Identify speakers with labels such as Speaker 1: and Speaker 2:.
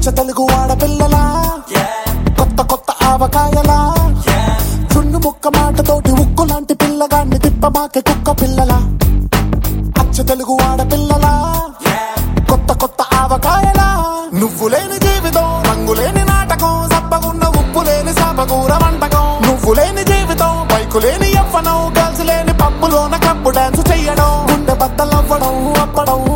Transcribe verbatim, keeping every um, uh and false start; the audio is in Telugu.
Speaker 1: అచ్చ తెలుగు ఆడపిల్లలా కొత్త కొత్త ఆవకాయలా చున్ను ముక్క మాటతోటి ఉక్కు లాంటి పిల్లగాన్ని తిప్పమాకే కుక్క పిల్లలా అచ్చ తెలుగు ఆడపిల్లలా కొత్త కొత్త ఆవకాయలా నువ్వు లేని జీవితం రంగు లేని నాటకం సబ్బగున్న ఉప్పు లేని సాపకూర వంటకం నువ్వు లేని జీవితం బైకు లేని యవ్వనం గర్ల్స్ లేని పప్పులోన కప్పు డాన్స్ చెయ్యడం గుండె బద్దలవ్వడం అప్పడం